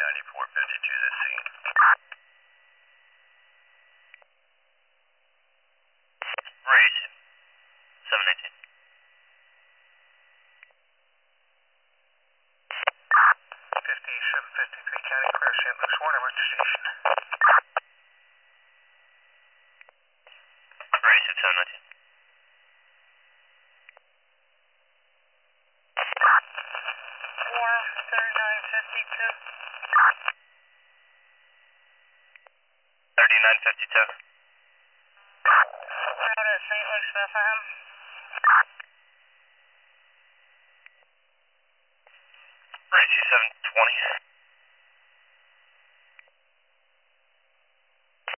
9452 this scene. Raise 718. 5753 County Clear St. Luke's Warner, what's the station? Raise 719. 3952. 3952. Route at St. Luke's, Bethlehem. Raise 720.